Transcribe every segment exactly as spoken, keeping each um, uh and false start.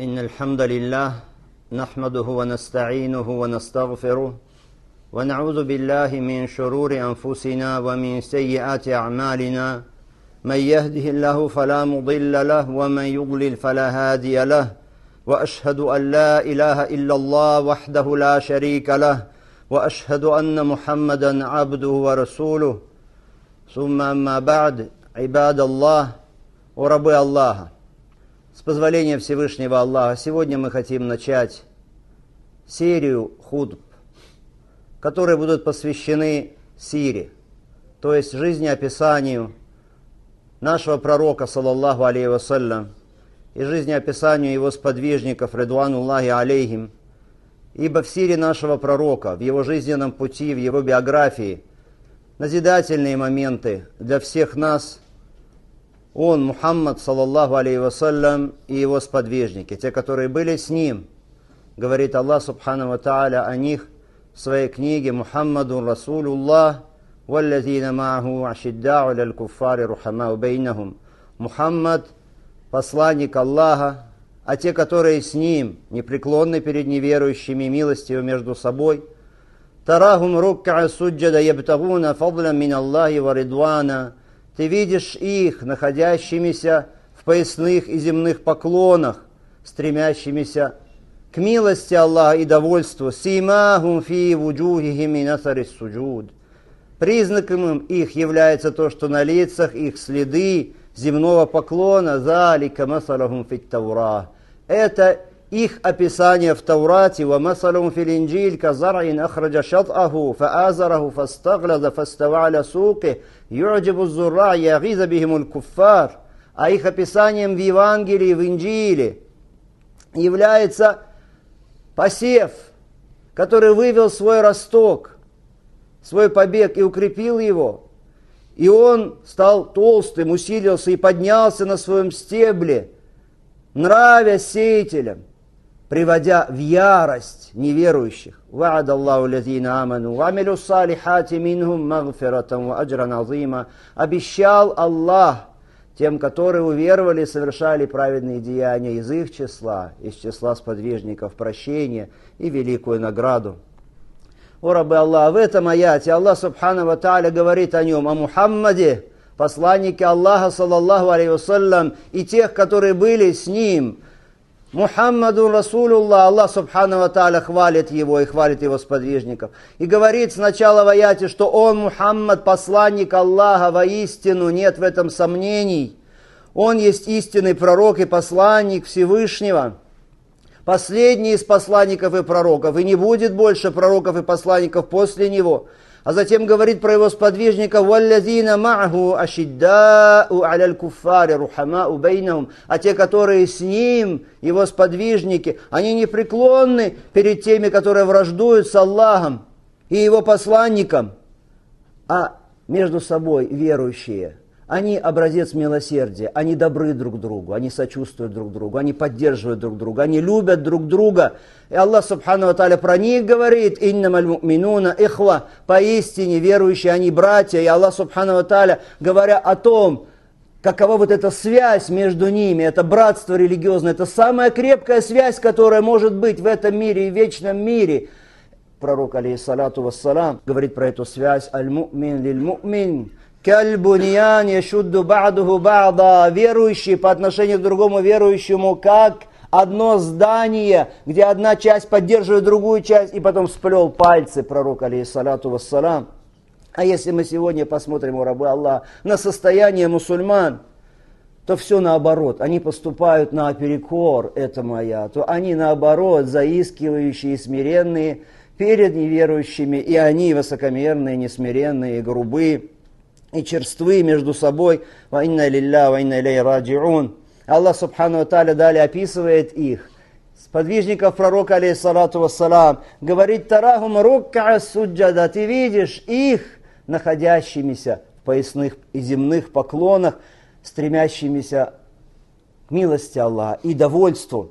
إن الحمد لله نحمده ونستعينه ونستغفره ونعوذ بالله من شرور أنفسنا ومن سيئات أعمالنا من يهده الله فلا مضل له ومن يضلل فلا هادي له وأشهد أن لا إله إلا الله وحده لا شريك له وأشهد أن محمدا عبده ورسوله ثم أما بعد عباد الله وربы Аллаха. С позволения Всевышнего Аллаха, сегодня мы хотим начать серию хутб, которые будут посвящены сире, то есть жизнеописанию нашего пророка, саллаллаху алейхи вассалям, и жизнеописанию его сподвижников, ридвануллахи алейхим, ибо в сире нашего пророка, в его жизненном пути, в его биографии, назидательные моменты для всех нас. Он, Мухаммад, саллаллаху алейхи вассалям, и его сподвижники, те, которые были с ним, говорит Аллах субхану ва тааля о них в своей книге «Мухаммадун Расулуллах, валлазина мааху ашиддау аля куффари рухамау бейнахум». Мухаммад, посланник Аллаха, а те, которые с ним, непреклонны перед неверующими, милостивы между собой. «Тарахум рукка суджада ябтагуна фадла мин Аллахи ва ридвана». Ты видишь их, находящимися в поясных и земных поклонах, стремящимися к милости Аллаха и довольству. «Симахум фи вуджухихим мин асари суджуд». Признаком их является то, что на лицах их следы земного поклона. «Залика масалахум фит Тавра». Это их описание в Таурате. «Ва масалахум фил инджиль казар'ин ахраджа шат'аху фаазараху фастаглаза фастава аля суки юджибу зурра ягиза бихимуль куффар». А их описанием в Евангелии, в Инджиле является посев, который вывел свой росток, свой побег и укрепил его. И он стал толстым, усилился и поднялся на своем стебле, нравясь сеятелям, приводя в ярость неверующих. «Ва'ада Аллаху лазина аману, вa'амилу салихати минхум магфиратан ва аджран азима». Обещал Аллах тем, которые уверовали и совершали праведные деяния из их числа, из числа сподвижников, прощения и великую награду. О рабы Аллаха, в этом аяте Аллах субхану ва тааля говорит о нем, о Мухаммаде, посланнике Аллаха, саллаллаху алейхи вассалям, и тех, которые были с ним. Мухаммадун Расулуллах, Аллах субхану ва тааля хвалит его и хвалит его сподвижников. И говорит сначала в аяте, что он, Мухаммад, посланник Аллаха, воистину, нет в этом сомнений. Он есть истинный пророк и посланник Всевышнего. Последний из посланников и пророков, и не будет больше пророков и посланников после него. А затем говорит про его сподвижников: «Валлазина ма'аху ашиддау аля куффари рухамау бейнахум». А те, которые с ним, его сподвижники, они непреклонны перед теми, которые враждуют с Аллахом и его посланником. А между собой верующие, они образец милосердия, они добры друг другу, они сочувствуют друг другу, они поддерживают друг друга, они любят друг друга. И Аллах субхану ва тааля про них говорит: «Иннамаль му'минуна ихва», поистине верующие, они братья. И Аллах субхану ва тааля, говоря о том, какова вот эта связь между ними, это братство религиозное, это самая крепкая связь, которая может быть в этом мире и в вечном мире. Пророк, алейхиссалату вассалам, говорит про эту связь: «Аль-му'мин лиль-му'мин». Кальбуньян яшудду ба'духу ба'да. Верующий по отношению к другому верующему, как одно здание, где одна часть поддерживает другую часть, и потом сплел пальцы пророк, алейхиссалату вассалам. А если мы сегодня посмотрим, у рабы Аллаха, на состояние мусульман, то все наоборот. Они поступают наперекор этому аяту. Они наоборот заискивающие и смиренные перед неверующими, и они высокомерные, несмиренные, и грубые, и черствы между собой. «Ва инна лилля, ва инна илейхи раджиун». Аллах субхану ва тааля далее описывает их, сподвижников пророка, алейхиссалату вассалам, говорит: «Тарахум рукка суджада». Ты видишь их, находящимися в поясных и земных поклонах, стремящимися к милости Аллаха и довольству.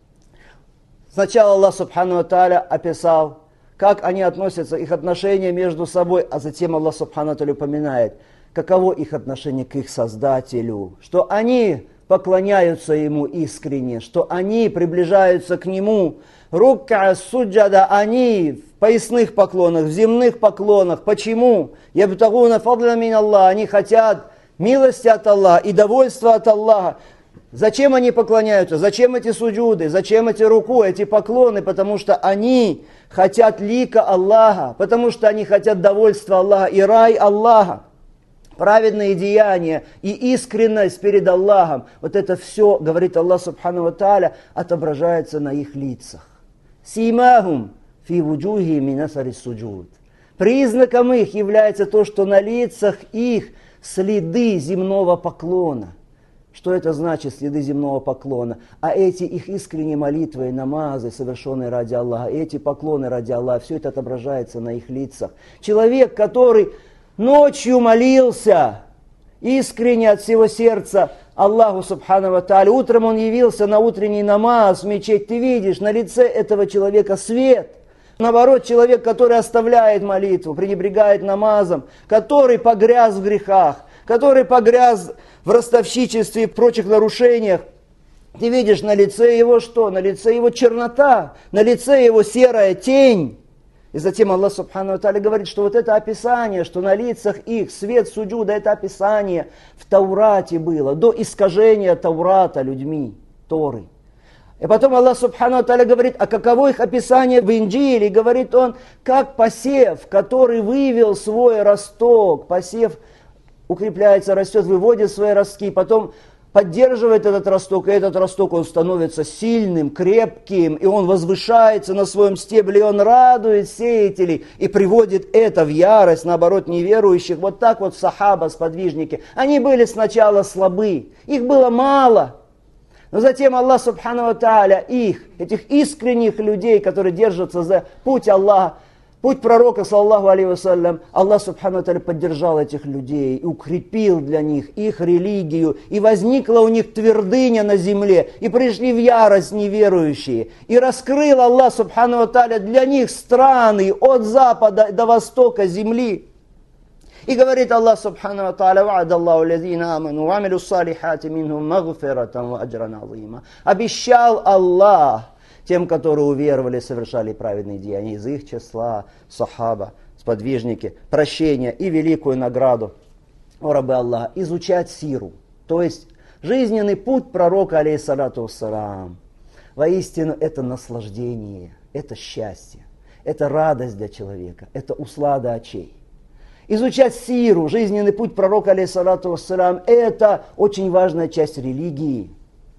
Сначала Аллах субхану ва тааля описал, как они относятся, их отношения между собой, а затем Аллах субхану ва тааля упоминает, каково их отношение к их Создателю, что они поклоняются Ему искренне, что они приближаются к Нему. Рукка суджада, они в поясных поклонах, в земных поклонах. Почему? Ябтагуна фадла мин Аллах, они хотят милости от Аллаха и довольства от Аллаха. Зачем они поклоняются? Зачем эти суджуды? Зачем эти руку, эти поклоны? Потому что они хотят лика Аллаха, потому что они хотят довольства Аллаха и рай Аллаха. Праведные деяния и искренность перед Аллахом, вот это все, говорит Аллах Субхану ва Тааля, отображается на их лицах. Симахум фи вуджухи мин асари суджуд. Признаком их является то, что на лицах их следы земного поклона. Что это значит, следы земного поклона? А эти их искренние молитвы и намазы, совершенные ради Аллаха, эти поклоны ради Аллаха, все это отображается на их лицах. Человек, который ночью молился, искренне от всего сердца Аллаху Субхану ва Тааля, утром он явился на утренний намаз в мечеть, ты видишь на лице этого человека свет. Наоборот, человек, который оставляет молитву, пренебрегает намазом, который погряз в грехах, который погряз в ростовщичестве и прочих нарушениях, ты видишь на лице его что? На лице его чернота, на лице его серая тень. И затем Аллах Субхану ва Тааля говорит, что вот это описание, что на лицах их свет суджуда, это описание в Таурате было, до искажения Таурата людьми, Торы. И потом Аллах Субхану ва Тааля говорит, а каково их описание в Инджиле? Говорит он, как посев, который вывел свой росток, посев укрепляется, растет, выводит свои ростки, потом поддерживает этот росток, и этот росток, он становится сильным, крепким, и он возвышается на своем стебле, и он радует сеятелей, и приводит это в ярость, наоборот, неверующих. Вот так вот сахаба, сподвижники, они были сначала слабы, их было мало, но затем Аллах Субхану ва Тааля их, этих искренних людей, которые держатся за путь Аллаха, путь пророка, саллаллаху алейхи вассалям, Аллах Субхану ва Тааля поддержал этих людей и укрепил для них их религию, и возникла у них твердыня на земле, и пришли в ярость неверующие, и раскрыл Аллах Субхану ва Тааля для них страны от запада до востока земли. И говорит Аллах Субхану ва Тааля, ва'ада Аллаху лазина аману ва амилу салихати минхум магфиратан ва аджран азима. Обещал Аллах тем, которые уверовали, совершали праведные деяния из их числа, сахаба, сподвижники, прощение и великую награду. О рабы Аллаха, изучать сиру, то есть жизненный путь пророка, алейхиссалату вассалам. Воистину это наслаждение, это счастье, это радость для человека, это услада очей. Изучать сиру, жизненный путь пророка, алейхиссалату вассалам, это очень важная часть религии.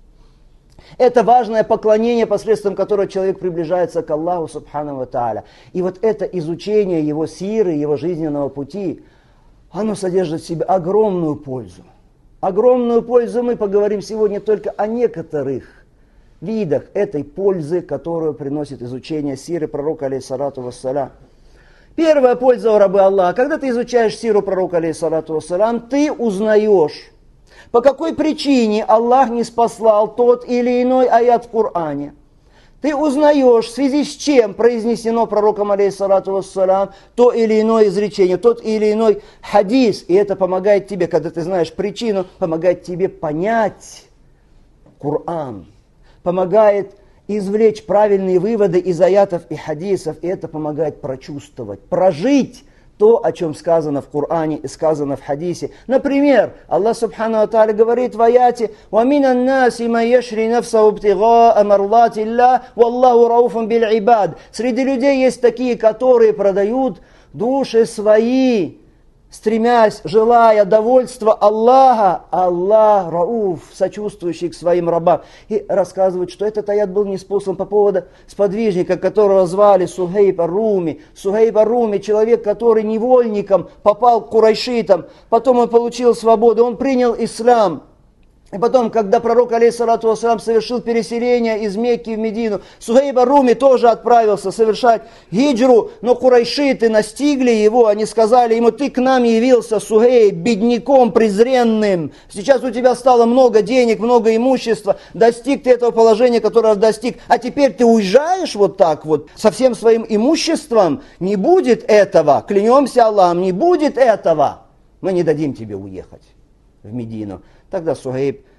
Это важное поклонение, посредством которого человек приближается к Аллаху Субхану ва Тааля. И вот это изучение его сиры, его жизненного пути, оно содержит в себе огромную пользу. Огромную пользу мы поговорим сегодня только о некоторых видах этой пользы, которую приносит изучение сиры пророка, алейхиссалату вассалям. Первая польза у рабы Аллаха. Когда ты изучаешь сиру пророка, алейхиссалату вассалям, ты узнаешь, по какой причине Аллах не спаслал тот или иной аят в Коране. Ты узнаешь, в связи с чем произнесено пророком, алейхиссалату вассалям, то или иное изречение, тот или иной хадис. И это помогает тебе, когда ты знаешь причину, помогает тебе понять Коран. Помогает извлечь правильные выводы из аятов и хадисов. И это помогает прочувствовать, прожить то, о чем сказано в Коране и сказано в хадисе. Например, Аллах Субхану ва Тааля говорит в аяте: وَمِنَ النَّاسِ مَنْ يَشْرِي نَفْسَهُ ابْتِغَاءَ مَرْضَاتِ اللَّهِ وَاللَّهُ رَءُوفٌ بِالْعِبَادِ. Среди людей есть такие, которые продают души свои, стремясь, желая довольства Аллаха. Аллах рауф, сочувствующий к своим рабам. И рассказывают, что этот аят был ниспослан по поводу сподвижника, которого звали Сухейб ар-Руми. Сухейб ар-Руми, человек, который невольником попал к курайшитам, потом он получил свободу, он принял ислам. И потом, когда пророк, алейхиссалату вассалам, совершил переселение из Мекки в Медину, Сухейб ар-Руми тоже отправился совершать хиджру, но курайшиты настигли его, они сказали ему: ты к нам явился, Сухейб, бедняком презренным, сейчас у тебя стало много денег, много имущества, достиг ты этого положения, которого достиг, а теперь ты уезжаешь вот так вот, со всем своим имуществом, не будет этого, клянемся Аллахом, не будет этого, мы не дадим тебе уехать в Медину. Тогда Сухейб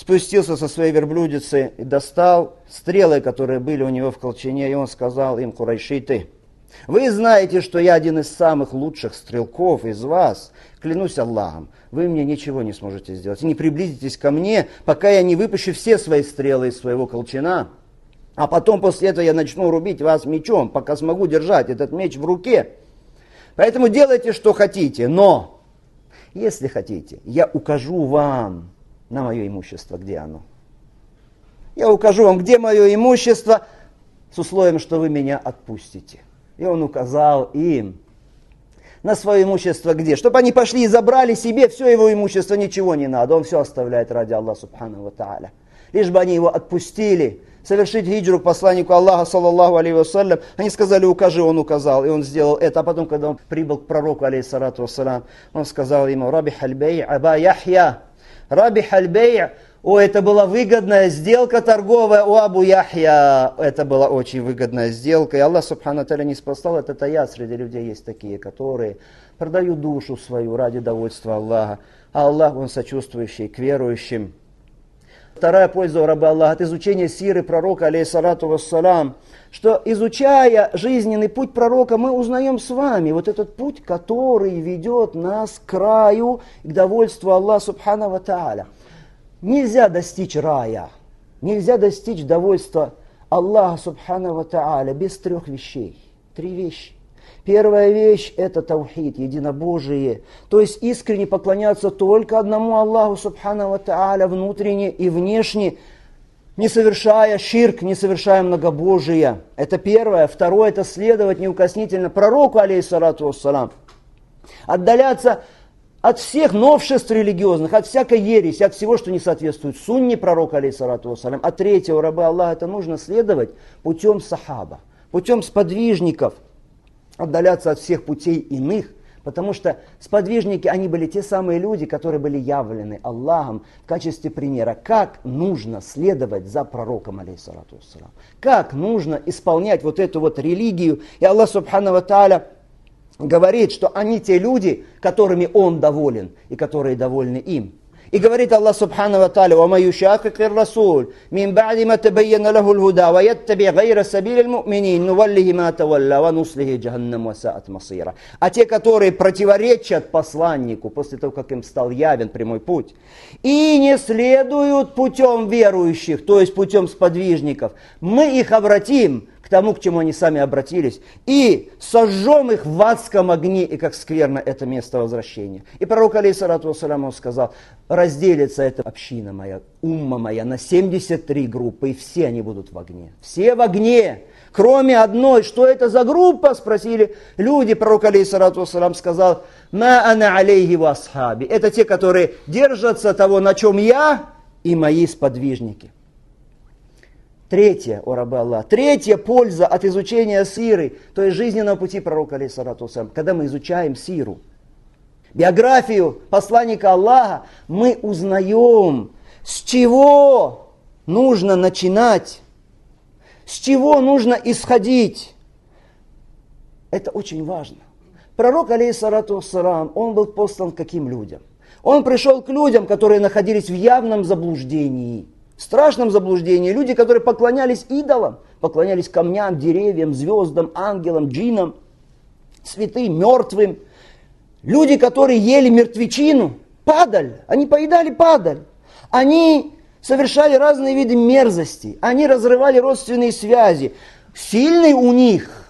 спустился со своей верблюдицы и достал стрелы, которые были у него в колчане, и он сказал им: курайшиты, вы знаете, что я один из самых лучших стрелков из вас. Клянусь Аллахом, вы мне ничего не сможете сделать. И не приблизитесь ко мне, пока я не выпущу все свои стрелы из своего колчана. А потом после этого я начну рубить вас мечом, пока смогу держать этот меч в руке. Поэтому делайте, что хотите. Но, если хотите, я укажу вам на мое имущество, где оно. Я укажу вам, где мое имущество, с условием, что вы меня отпустите. И он указал им на свое имущество где? Чтобы они пошли и забрали себе все его имущество, ничего не надо. Он все оставляет ради Аллаха субхану ва тааля. Лишь бы они его отпустили, совершить хиджру к посланнику Аллаха, саллаллаху алейхи вассалям. Они сказали: укажи, он указал, и он сделал это. А потом, когда он прибыл к пророку, алейхиссалату вассалям, он сказал ему: рабих аль-бей' аба Яхья, рабих аль-бей'. О, это была выгодная сделка торговая у Абу Яхья. Это была очень выгодная сделка. И Аллах субхану тааля не спасал этот аят. Среди людей есть такие, которые продают душу свою ради довольства Аллаха. А Аллах, он сочувствующий к верующим. Вторая польза у раба Аллаха от изучения сиры пророка, алейхиссалату вассалям, что, изучая жизненный путь пророка, мы узнаем с вами вот этот путь, который ведет нас к краю, к довольству Аллаха субхану ва тааля. Нельзя достичь рая, нельзя достичь довольства Аллаха субхану ва тааля без трех вещей. Три вещи. Первая вещь – это таухид, единобожие. То есть искренне поклоняться только одному Аллаху субхану ва тааля, внутренне и внешне, не совершая ширк, не совершая многобожие. Это первое. Второе – это следовать неукоснительно пророку, алейхиссалату вассалам. Отдаляться от всех новшеств религиозных, от всякой ереси, от всего, что не соответствует сунне пророка, алейхиссалату вассалям. А третье, у раба Аллаха, это нужно следовать путем сахаба, путем сподвижников, отдаляться от всех путей иных, потому что сподвижники, они были те самые люди, которые были явлены Аллахом в качестве примера, как нужно следовать за пророком, алейхиссалату вассалям, как нужно исполнять вот эту вот религию. И Аллах субхану ва тааля говорит, что они те люди, которыми Он доволен и которые довольны им. И говорит Аллах субхану ва тааля: «Ва ман юшакики ар-расуль мин ба'ди ма табайяна лаху аль-худа ва яттаби' гайра сабили аль-му'минин нуваллихи ма тавалла ва нуслихи джаханнам ва саат масира». А те, которые противоречат посланнику после того, как им стал явен прямой путь, и не следуют путем верующих, то есть путем сподвижников, мы их обратим к тому, к чему они сами обратились, и сожжем их в адском огне, и как скверно это место возвращения. И пророк, алейхиссалату вассалям, сказал: разделится эта община моя, умма моя, на семьдесят три группы, и все они будут в огне. Все в огне, кроме одной. Что это за группа? Спросили люди. Пророк, алейхиссалату вассалям, сказал: ма ана алейхи ва асхаби. Это те, которые держатся того, на чем я и мои сподвижники. Третье, о рабы Аллаха, третья польза от изучения сиры, то есть жизненного пути пророка, алейхиссалату вассалям, когда мы изучаем сиру, биографию посланника Аллаха, мы узнаем, с чего нужно начинать, с чего нужно исходить. Это очень важно. Пророк, алейхиссалату вассалям, он был послан к каким людям? Он пришел к людям, которые находились в явном заблуждении, в страшном заблуждении. Люди, которые поклонялись идолам, поклонялись камням, деревьям, звездам, ангелам, джиннам, святым, мертвым. Люди, которые ели мертвечину, падаль, они поедали падаль. Они совершали разные виды мерзости, они разрывали родственные связи. Сильный у них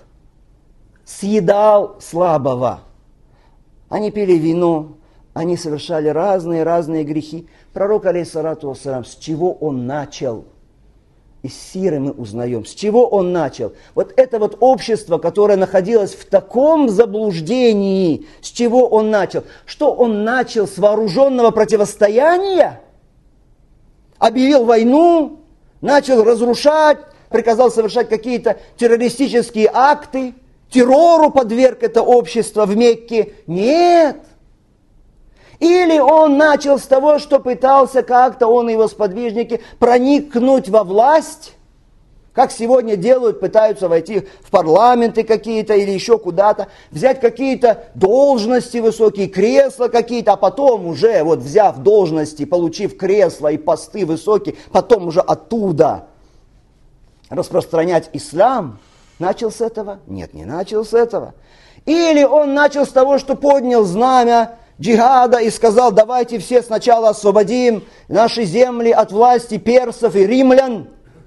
съедал слабого. Они пили вино, они совершали разные-разные грехи. Пророк, алейхиссалату вассалям, с чего он начал? Из сиры мы узнаем, с чего он начал. Вот это вот общество, которое находилось в таком заблуждении, с чего он начал? Что он начал с вооруженного противостояния? Объявил войну, начал разрушать, приказал совершать какие-то террористические акты, террору подверг это общество в Мекке? Нет. Или он начал с того, что пытался как-то, он и его сподвижники, проникнуть во власть, Как сегодня делают, пытаются войти в парламенты какие-то или еще куда-то, взять какие-то должности высокие, кресла какие-то, а потом уже, вот взяв должности, получив кресла и посты высокие, потом уже оттуда распространять ислам. Начал с этого? Нет, не начал с этого. Или он начал с того, что поднял знамя джихада и сказал, давайте все сначала освободим наши земли от власти персов и римлян,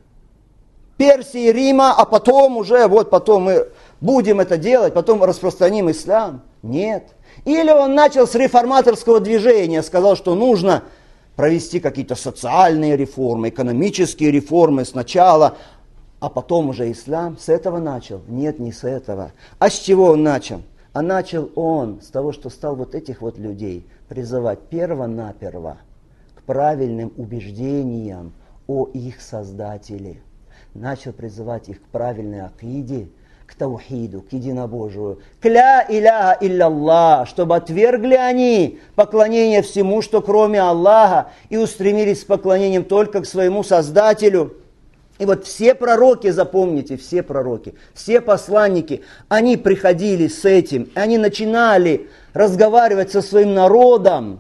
Персии, Рима, а потом уже, вот потом мы будем это делать, потом распространим ислам. Нет. Или он начал с реформаторского движения, сказал, что нужно провести какие-то социальные реформы, экономические реформы сначала, а потом уже ислам. С этого начал? Нет, не с этого. А с чего он начал? А начал он с того, что стал вот этих вот людей призывать перво-наперво к правильным убеждениям о их Создателе. Начал призывать их к правильной акиде, к таухиду, к единобожию, к ля иляха илляллах, чтобы отвергли они поклонение всему, что кроме Аллаха, и устремились с поклонением только к своему Создателю. И вот все пророки, запомните, все пророки, все посланники, они приходили с этим, они начинали разговаривать со своим народом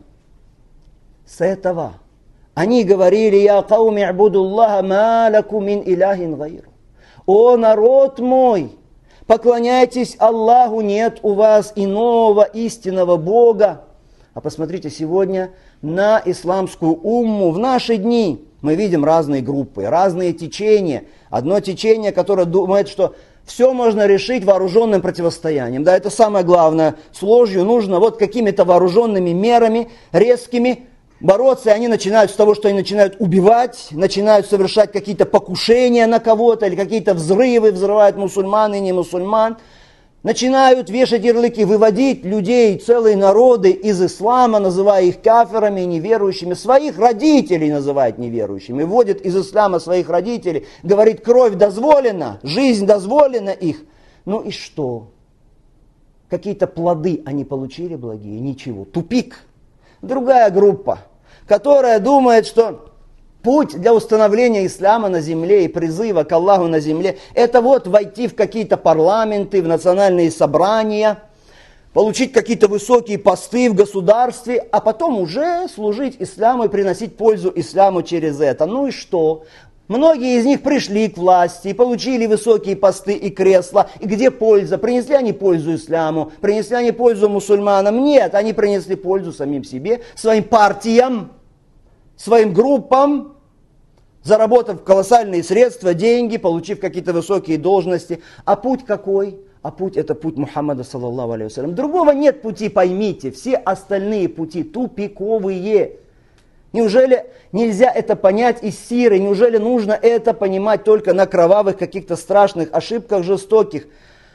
с этого. Они говорили, «Я кауми абудуллаха ма лакум мин иляхин гайру». «О народ мой, поклоняйтесь Аллаху, нет у вас иного истинного Бога». А посмотрите сегодня на исламскую умму в наши дни. Мы видим разные группы, разные течения. Одно течение, которое думает, что все можно решить вооруженным противостоянием. Да, это самое главное. С ложью нужно вот какими-то вооруженными мерами, резкими, бороться, и они начинают с того, что они начинают убивать, начинают совершать какие-то покушения на кого-то, или какие-то взрывы, взрывают мусульман и не мусульман, начинают вешать ярлыки, выводить людей, целые народы из ислама, называя их кафирами и неверующими, своих родителей называют неверующими, вводят из ислама своих родителей, говорит, кровь дозволена, жизнь дозволена их. Ну и что? Какие-то плоды они получили благие? Ничего. Тупик. Другая группа, которая думает, что путь для установления ислама на земле и призыва к Аллаху на земле, это вот войти в какие-то парламенты, в национальные собрания, получить какие-то высокие посты в государстве, а потом уже служить исламу и приносить пользу исламу через это. Ну и что? Многие из них пришли к власти и получили высокие посты и кресла. И где польза? Принесли они пользу исламу? Принесли они пользу мусульманам? Нет, они принесли пользу самим себе, своим партиям, своим группам, заработав колоссальные средства, деньги, получив какие-то высокие должности. А путь какой? А путь это путь Мухаммада, саллаллаху алейхи вассалям. Другого нет пути, поймите. Все остальные пути тупиковые. Неужели нельзя это понять из сиры? Неужели нужно это понимать только на кровавых каких-то страшных ошибках жестоких?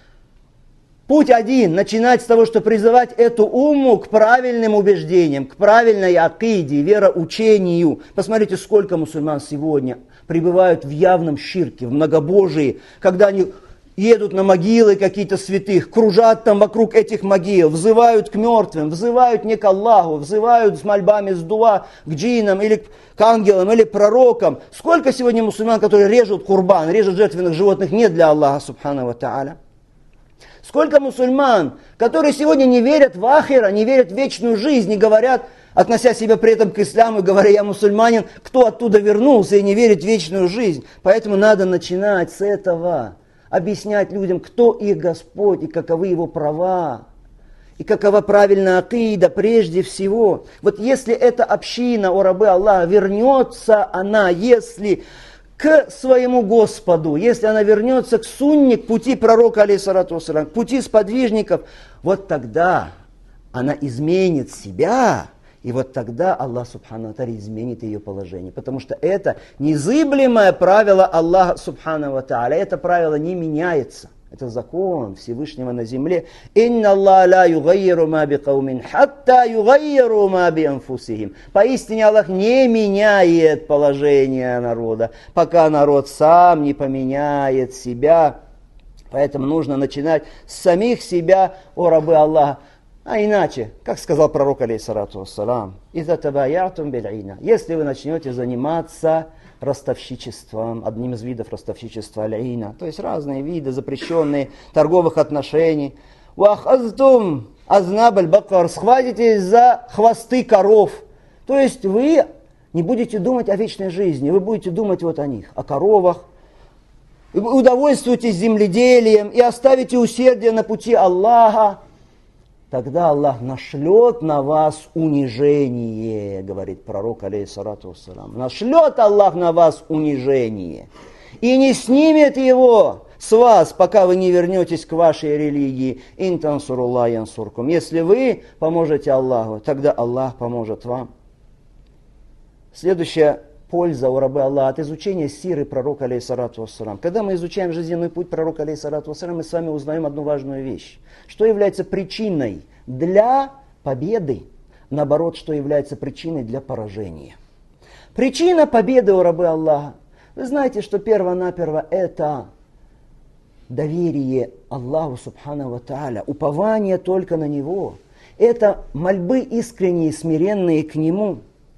Путь один. Начинать с того, что призывать эту умму к правильным убеждениям, к правильной акиде, вероучению. Посмотрите, сколько мусульман сегодня пребывают в явном ширке, в многобожии, когда они едут на могилы какие-то святых, кружат там вокруг этих могил, взывают к мертвым, взывают не к Аллаху, взывают с мольбами, с дуа к джиннам или к ангелам, или к пророкам. Сколько сегодня мусульман, которые режут курбан, режут жертвенных животных не для Аллаха, субхану ва тааля. Сколько мусульман, которые сегодня не верят в ахира, не верят в вечную жизнь, и говорят, относя себя при этом к исламу, говоря, я мусульманин, кто оттуда вернулся и не верит в вечную жизнь. Поэтому надо начинать с этого. Объяснять людям, кто их Господь и каковы его права, и какова правильная акида прежде всего. Вот если эта община, о рабы Аллаха, вернется она, если к своему Господу, если она вернется к сунне, к пути пророка, алейхиссалату вассалям, к пути сподвижников, вот тогда она изменит себя. И вот тогда Аллах Субхану ва Тааля изменит ее положение. Потому что это незыблемое правило Аллаха Субхану ва Тааля. Это правило не меняется. Это закон Всевышнего на земле. «Инна Аллах ла югайиру ма би каумин, хатта югайиру ма би анфусихим». Поистине Аллах не меняет положение народа, пока народ сам не поменяет себя. Поэтому нужно начинать с самих себя, о рабы Аллаха. А иначе, как сказал пророк, алейхиссалату вассалам, «Иза табаятум бил'ина». Если вы начнете заниматься ростовщичеством, одним из видов ростовщичества аль-ина, то есть разные виды запрещенные торговых отношений. «Вахазтум азнаб аль-бакар», схватитесь за хвосты коров. То есть вы не будете думать о вечной жизни, вы будете думать вот о них, о коровах. Удовольствуйтесь земледелием и оставите усердие на пути Аллаха. Тогда Аллах нашлет на вас унижение, говорит пророк, алейхиссалату вассалам. Нашлет Аллах на вас унижение и не снимет его с вас, пока вы не вернетесь к вашей религии. Ин тансуруллах янсуркум. Если вы поможете Аллаху, тогда Аллах поможет вам. Следующая польза у рабы Аллаха от изучения сиры пророка, алейхиссалату вассалам. Когда мы изучаем жизненный путь пророка, алейхиссалату вассалам, мы с вами узнаем одну важную вещь. Что является причиной для победы, наоборот, что является причиной для поражения. Причина победы у рабы Аллаха. Вы знаете, что перво-наперво это доверие Аллаху субхану ва тааля, упование только на Него. Это мольбы искренние, смиренные к Нему.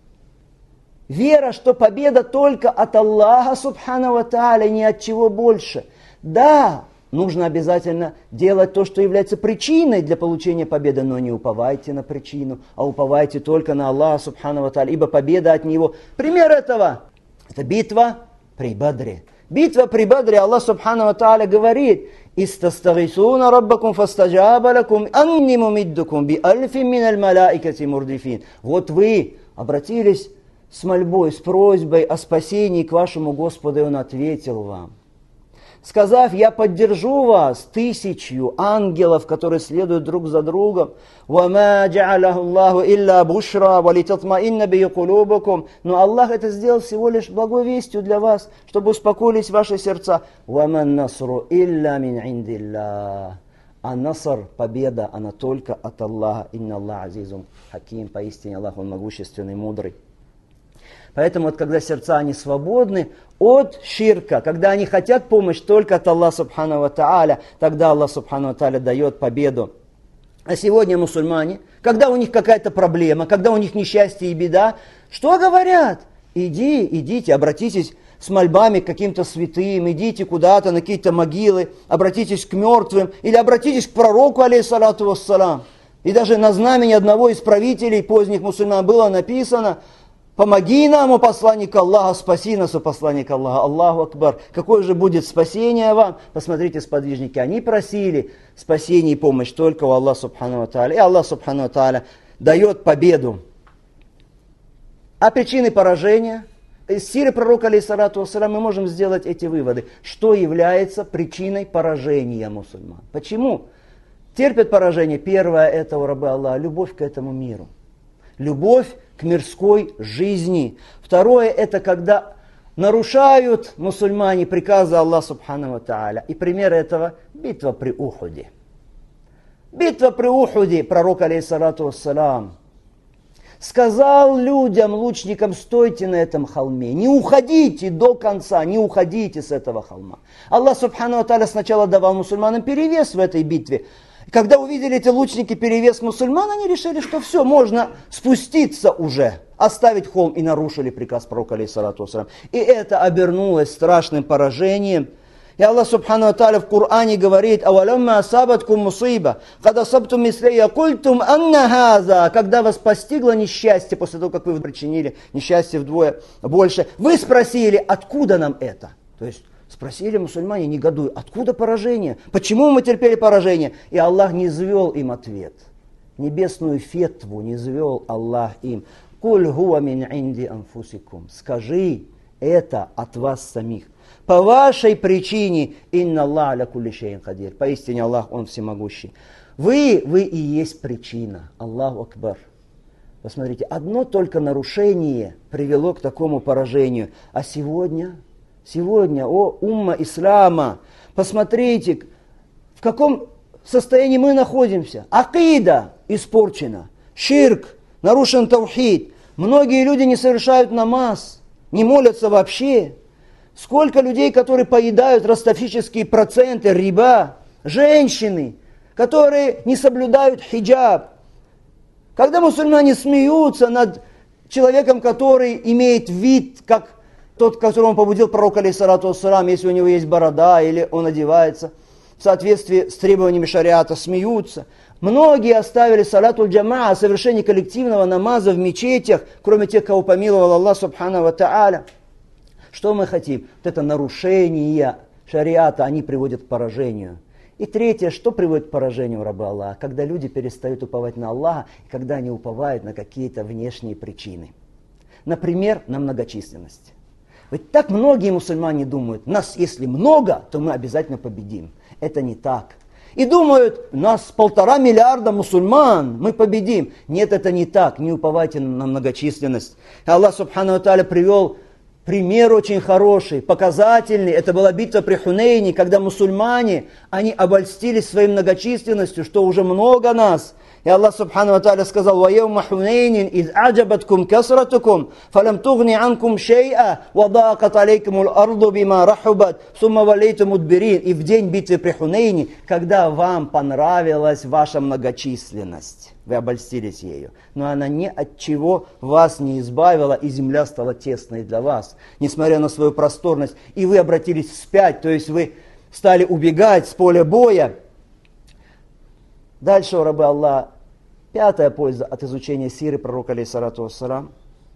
Вера, что победа только от Аллаха субхану ва тааля, ни от чего больше. Да, нужно обязательно делать то, что является причиной для получения победы, но не уповайте на причину, а уповайте только на Аллаха субхану ва тааля, ибо победа от Него. Пример этого – это битва при Бадре. Битва при Бадре, Аллах субхану ва тааля говорит: «Истастагисуна раббакум фастаджаба лакум анни мумиддукум би альфин миналь малаикати мурдифин». Вот вы обратились с мольбой, с просьбой о спасении к вашему Господу, и Он ответил вам, сказав: «Я поддержу вас тысячью ангелов, которые следуют друг за другом». «Вама джа'алаху Аллаху илля бушра валитатмаинна би кулубукум». Но Аллах это сделал всего лишь благой вестью для вас, чтобы успокоились ваши сердца. «Ваман насру илля мин индиллах». А наср, победа, она только от Аллаха. «Инна Аллах азизум хаким». Поистине Аллах, Он могущественный, мудрый. Поэтому вот когда сердца они свободны от ширка, когда они хотят помощь только от Аллаха субхану ва тааля, тогда Аллах субхану ва тааля дает победу. А сегодня мусульмане, когда у них какая-то проблема, когда у них несчастье и беда, что говорят? Иди, идите, обратитесь с мольбами к каким-то святым, идите куда-то на какие-то могилы, обратитесь к мертвым или обратитесь к пророку, алейхиссалату вассалам. И даже на знамени одного из правителей поздних мусульман было написано: «Помоги нам, о посланник Аллаха, спаси нас, о посланник Аллаха». Аллаху Акбар. Какое же будет спасение вам? Посмотрите, сподвижники, они просили спасение и помощь только у Аллаха субхану ва тааля. И Аллах субхану ва тааля дает победу. А причины поражения? Из сиры пророка, алейхиссалату вассалам, мы можем сделать эти выводы. Что является причиной поражения мусульман? Почему терпят поражение? Первое, это у рабы Аллаха любовь к этому миру. Любовь к мирской жизни. Второе, это когда нарушают мусульмане приказы Аллаха субхану ва тааля. И пример этого – битва при Ухуде. Битва при Ухуде, пророк, алейхиссалату вассалам, сказал людям, лучникам: стойте на этом холме, не уходите до конца, не уходите с этого холма. Аллах субхану ва тааля сначала давал мусульманам перевес в этой битве. Когда увидели эти лучники перевес мусульман, они решили, что все, можно спуститься уже, оставить холм, и нарушили приказ пророка, алейхиссалату вассалам. И это обернулось страшным поражением. И Аллах субхану ва тааля в Коране говорит: «Авалямма асабаткум мусиба, кад асабтум мислия культум анна хаза». Когда вас постигло несчастье, после того, как вы причинили несчастье вдвое больше, вы спросили: откуда нам это? То есть спросили мусульмане, негодуя: откуда поражение? Почему мы терпели поражение? И Аллах не звел им ответ. Небесную фетву не звел Аллах им. «Куль хуа мин инди анфусикум». Скажи, это от вас самих. По вашей причине. «Инна Аллах аля кулли шейин кадир». Поистине Аллах, Он всемогущий. Вы, вы и есть причина. Аллаху Акбар. Посмотрите, одно только нарушение привело к такому поражению. А сегодня... Сегодня, о умма ислама, посмотрите, в каком состоянии мы находимся. Акида испорчена, ширк, нарушен таухид. Многие люди не совершают намаз, не молятся вообще. Сколько людей, которые поедают ростовщические проценты, риба, женщины, которые не соблюдают хиджаб. Когда мусульмане смеются над человеком, который имеет вид, как тот, которого побудил пророк, алейхиссалату вассалам, если у него есть борода или он одевается в соответствии с требованиями шариата, смеются. Многие оставили салату джамаа, совершение коллективного намаза в мечетях, кроме тех, кого помиловал Аллах субхану ва тааля. Что мы хотим? Вот это нарушение шариата, они приводят к поражению. И третье, что приводит к поражению раба Аллаха? Когда люди перестают уповать на Аллаха, когда они уповают на какие-то внешние причины. Например, на многочисленность. Ведь так многие мусульмане думают, нас если много, то мы обязательно победим. Это не так. И думают, нас полтора миллиарда мусульман, мы победим. Нет, это не так, не уповайте на многочисленность. Аллах субхану ва тааля привел пример очень хороший, показательный. Это была битва при Хунейне, когда мусульмане, они обольстились своей многочисленностью, что уже много нас. И Аллах субхану ва тааля сказал: «Ваяума Хунейнин из аджабаткум касратукум, фалам тугни анкум шей'a, вадакат алейкумул арду бима рахубат, сумма валейту мудбирин». И в день битвы при Хунейне, когда вам понравилась ваша многочисленность, вы обольстились ею, но она ни от чего вас не избавила, и земля стала тесной для вас, несмотря на свою просторность, и вы обратились вспять, то есть вы стали убегать с поля боя. Дальше, у рабы Аллаха, пятая польза от изучения сиры пророка, алейхиссалату вассалам,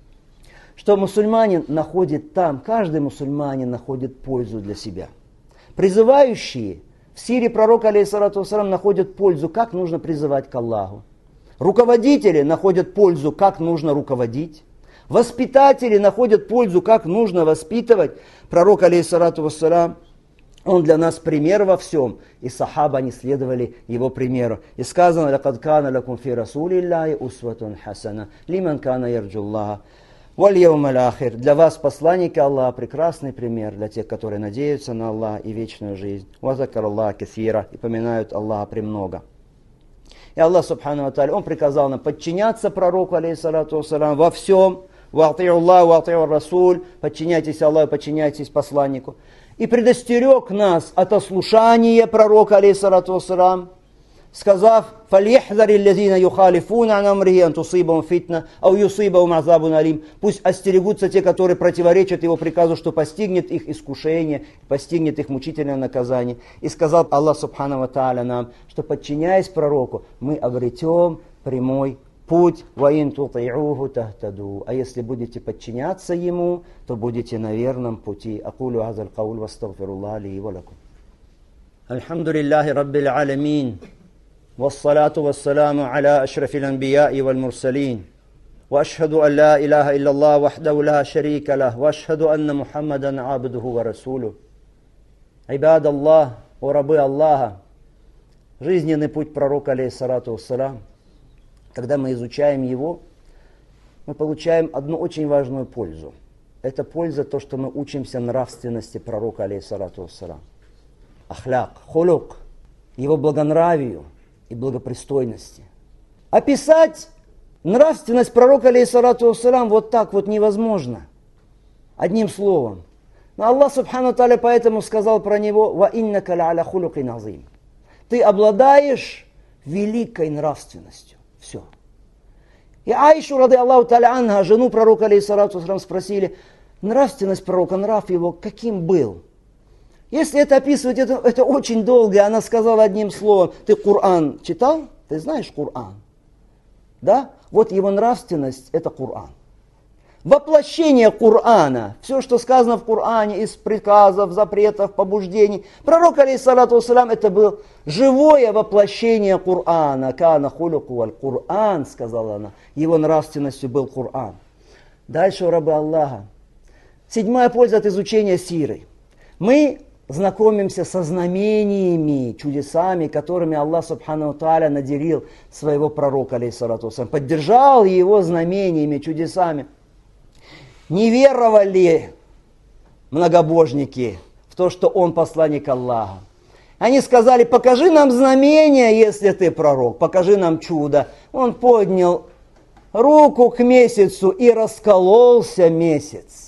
что мусульманин находит там, каждый мусульманин находит пользу для себя. Призывающие в сире пророка, алейхиссалату вассалам, находят пользу, как нужно призывать к Аллаху. Руководители находят пользу, как нужно руководить. Воспитатели находят пользу, как нужно воспитывать. Пророк, алейхиссалату вассалам, он для нас пример во всем. И сахаба не следовали его примеру. И сказано: «Лакад кана лакум фи расулиллахи усватун хасана, лиман кана ярджуллаха валь яумал ахир». Для вас, посланники Аллаха, прекрасный пример для тех, которые надеются на Аллаха и вечную жизнь. Ва закараллаха касира, и поминают Аллаха премного. И Аллах субхану ва тааля, Он приказал нам подчиняться пророку, алейхиссалату вассалам, во всем. «Ва ати'у Аллах, ва ати'у расуль», подчиняйтесь Аллаху, подчиняйтесь посланнику. И предостерег нас от ослушания пророка, алейхиссалату вассалам, сказав: «Фальяхзари ллазина юхалифуна ан амрихи ан тусибахум фитна, ау юсибахум азабун алим». Пусть остерегутся те, которые противоречат его приказу, что постигнет их искушение, постигнет их мучительное наказание. И сказал Аллах субхану ва тааля нам, что, подчиняясь пророку, мы обретем прямой путь. «Ваин тути'уху тахтаду». А если будете подчиняться ему, то будете на верном пути. Акулу азаль кауль вастагфируллах ли ва лакум. Альхамдулиллахи раббил аламин. Вассалату вассаламу аля ашрафил анбияи валь мурсалин. Вашхаду ан ла илаха илляллах вахдаху ла шарика лах. Вашхаду анна Мухаммадан абдуху ва расулю. Ибад Аллах, о рабы Аллаха, жизненный путь пророка, алейхиссалату вассалам. Когда мы изучаем его, мы получаем одну очень важную пользу. Это польза, то, что мы учимся нравственности пророка, алейхиссалату вассалам. Ахляк, хулук, его благонравию и благопристойности. Описать нравственность пророка, алейхиссалату вассалам, вот так вот невозможно. Одним словом. Но Аллах субхану тааля поэтому сказал про него: «Ва иннака ля аля хулукин азим». Ты обладаешь великой нравственностью. Все. И Аишу, рады Аллаху та'аля анха, жену пророка, алейхиссалату вассалам, спросили: нравственность пророка, нрав его, каким был? Если это описывать, это, это очень долго. Она сказала одним словом: ты Коран читал? Ты знаешь Коран? Да? Вот его нравственность – это Коран. Воплощение Корана, все, что сказано в Коране, из приказов, запретов, побуждений. Пророк, алейхиссалату вассалам, это был живое воплощение Корана. «Кана хулуку валь Коран», сказала она. Его нравственностью был Коран. Дальше, у рабы Аллаха. Седьмая польза от изучения сиры. Мы знакомимся со знамениями, чудесами, которыми Аллах субхану тааля наделил своего пророка, алейхиссалату вассалам. Поддержал его знамениями, чудесами. Не веровали многобожники в то, что он посланник Аллаха. Они сказали: покажи нам знамение, если ты пророк, покажи нам чудо. Он поднял руку к месяцу, и раскололся месяц.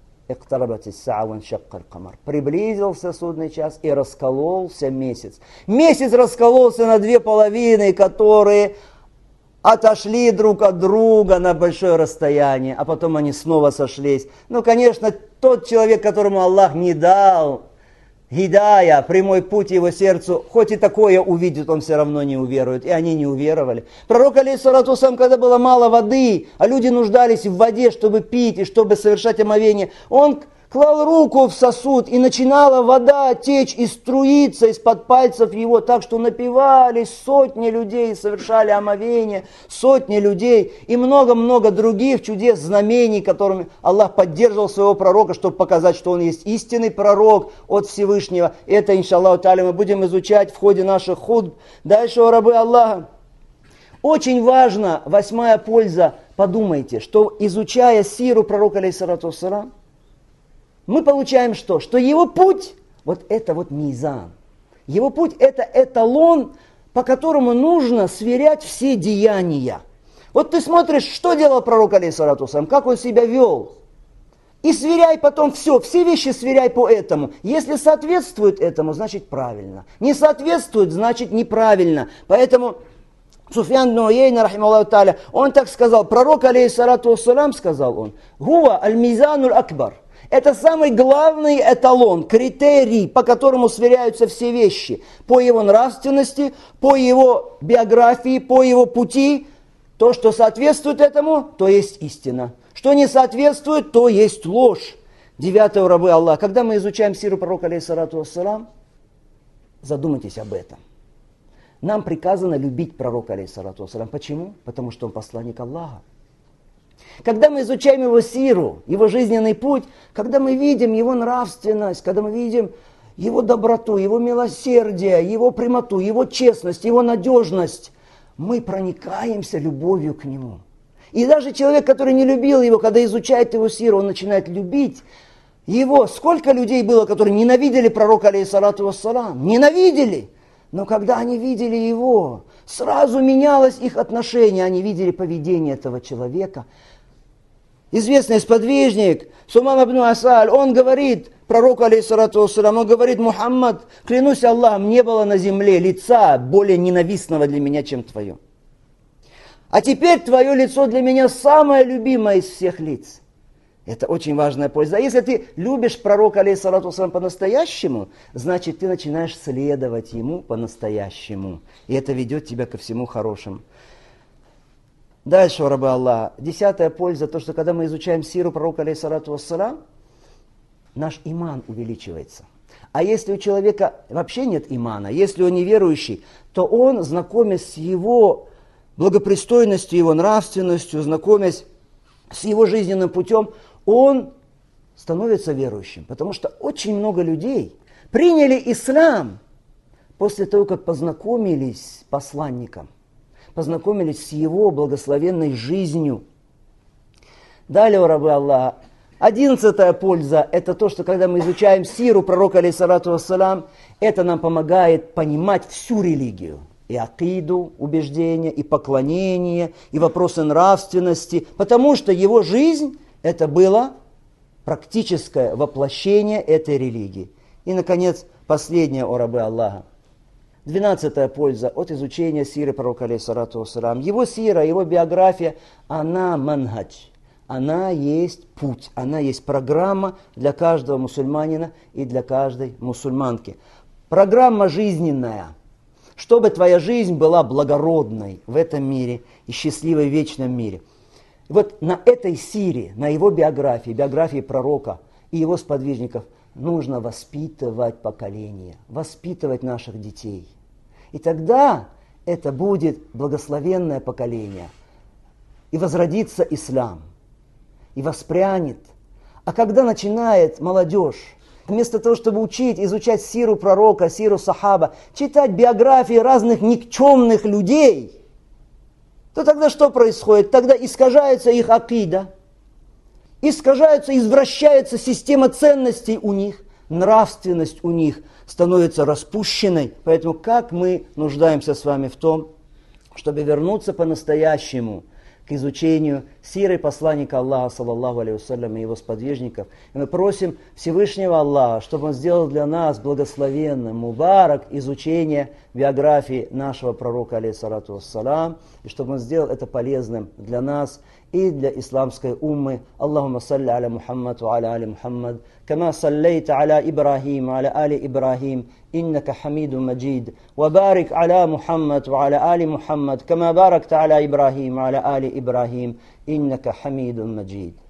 Приблизился судный час, и раскололся месяц. Месяц раскололся на две половины, которые отошли друг от друга на большое расстояние, а потом они снова сошлись. Ну, конечно, Тот человек, которому Аллах не дал гидая, прямой путь его сердцу, хоть и такое увидит, он все равно не уверует. И они не уверовали. Пророк, алейхиссалату вассалам, когда было мало воды, а люди нуждались в воде, чтобы пить и чтобы совершать омовение, он клал руку в сосуд, и начинала вода течь и струиться из-под пальцев его, так что напивались сотни людей, совершали омовение, сотни людей, и много-много других чудес, знамений, которыми Аллах поддерживал своего пророка, чтобы показать, что он есть истинный пророк от Всевышнего. Это, иншаллаху тааля, мы будем изучать в ходе наших худб. Дальше, о рабы Аллаха. Очень важно, восьмая польза, подумайте, что изучая сиру пророка, алейхиссалату вассалам, мы получаем что? Что его путь, вот это вот мизан. Его путь это эталон, по которому нужно сверять все деяния. Вот ты смотришь, что делал пророк, алейхиссалату вассалам, как он себя вел. И сверяй потом все, все вещи сверяй по этому. Если соответствует этому, значит правильно. Не соответствует, значит неправильно. Поэтому Суфьян ибн Уяйна, рахимахуллаху тааля, он так сказал, пророк, алейхиссалату вассалам, сказал он, «Гуа аль-мизануль акбар». Это самый главный эталон, критерий, по которому сверяются все вещи. По его нравственности, по его биографии, по его пути. То, что соответствует этому, то есть истина. Что не соответствует, то есть ложь. Девятое, рабы Аллаха. Когда мы изучаем сиру пророка, алейхиссалату вассалам, задумайтесь об этом. Нам приказано любить пророка, алейхиссалату вассалам. Почему? Потому что он посланник Аллаха. Когда мы изучаем его сиру, его жизненный путь, когда мы видим его нравственность, когда мы видим его доброту, его милосердие, его прямоту, его честность, его надежность, мы проникаемся любовью к нему. И даже человек, который не любил его, когда изучает его сиру, он начинает любить его. Сколько людей было, которые ненавидели пророка, алейхиссалату вассалам? Ненавидели! Но когда они видели его, сразу менялось их отношение, они видели поведение этого человека. Известный сподвижник Сумам ибн Асаль, он говорит пророку, алейхиссалату вассалам, он говорит: Мухаммад, клянусь Аллахом, не было на земле лица более ненавистного для меня, чем твое. А теперь твое лицо для меня самое любимое из всех лиц. Это очень важная польза. А если ты любишь пророка, алейхиссалату вассалам, по-настоящему, значит, ты начинаешь следовать ему по-настоящему. И это ведет тебя ко всему хорошему. Дальше, рабы Аллаха. Десятая польза, то, что когда мы изучаем сиру пророка, алейхиссалату вассалам, наш иман увеличивается. А если у человека вообще нет имана, если он неверующий, то он, знакомясь с его благопристойностью, его нравственностью, знакомясь с его жизненным путем, он становится верующим. Потому что очень много людей приняли ислам после того, как познакомились с посланником, познакомились с его благословенной жизнью. Далее, рабы Аллаха, одиннадцатая польза, это то, что когда мы изучаем сиру пророка, алейхиссалату вассалам, это нам помогает понимать всю религию. И акиду, убеждения, и поклонение, и вопросы нравственности. Потому что его жизнь, это было практическое воплощение этой религии. И, наконец, последнее, о рабы Аллаха. Двенадцатая польза от изучения сиры пророка, алейхиссалату вассалам. Его сира, его биография, она манхадж. Она есть путь, она есть программа для каждого мусульманина и для каждой мусульманки. Программа жизненная. Чтобы твоя жизнь была благородной в этом мире и счастливой в вечном мире. И вот на этой сире, на его биографии, биографии пророка и его сподвижников, нужно воспитывать поколение, воспитывать наших детей. И тогда это будет благословенное поколение. И возродится ислам, и воспрянет. А когда начинает молодежь, вместо того, чтобы учить, изучать сиру пророка, сиру сахаба, читать биографии разных никчемных людей, то тогда что происходит? Тогда искажается их акида, искажается, извращается система ценностей у них, нравственность у них становится распущенной. Поэтому как мы нуждаемся с вами в том, чтобы вернуться по-настоящему к изучению сиры посланника Аллаха, саллаллаху алейхи вассалям, и его сподвижников. И мы просим Всевышнего Аллаха, чтобы Он сделал для нас благословенным, мубарак, изучение биографии нашего пророка, алейхиссалату вассалам, и чтобы Он сделал это полезным для нас и для исламской уммы. Аллахумма салли аля Мухаммад ва аля али Мухаммад, кама саллейта аля Ибрахим ва аля али Ибрахим, иннака хамиду маджид. Ва барик аля Мухаммад ва аля али Мухаммад, кама баракта аля Ибрахим ва аля али Ибрахим, иннака хамиду маджид.